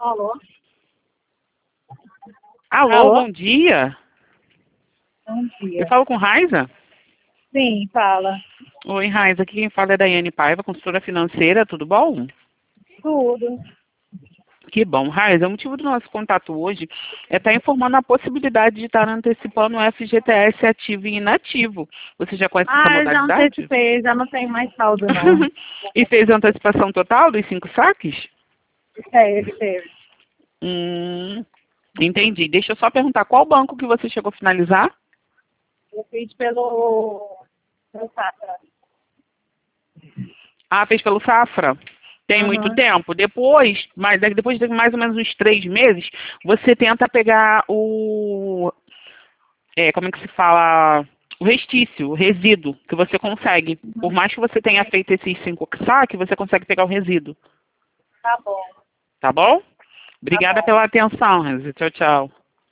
Alô? Alô, Alô? bom dia. Bom Eu dia. falo com Raiza? Sim, fala. Oi, Raiza. Aqui quem fala é Daiane Paiva, consultora financeira. Tudo bom? Tudo. Que bom. Raiza, o motivo do nosso contato hoje é estar informando a possibilidade de estar antecipando o FGTS ativo e inativo. Você já conhece essa Ah, eu já modalidade? antecipei, já não tem mais saldo, não. E fez a antecipação total dos 5 saques? Teve. Hum, entendi. Deixa eu só perguntar, qual banco que você chegou a finalizar? Eu fiz pelo Safra. Ah, fez pelo Safra? Tem muito Uhum. tempo. Depois de mais ou menos uns 3 meses, você tenta pegar como é que se fala? O restício, o resíduo que você consegue. Por mais que você tenha feito esses 5 saques, você consegue pegar o resíduo. Tá bom, Tá bom? tá Obrigada bom. pela atenção, Renzi. Tchau, tchau.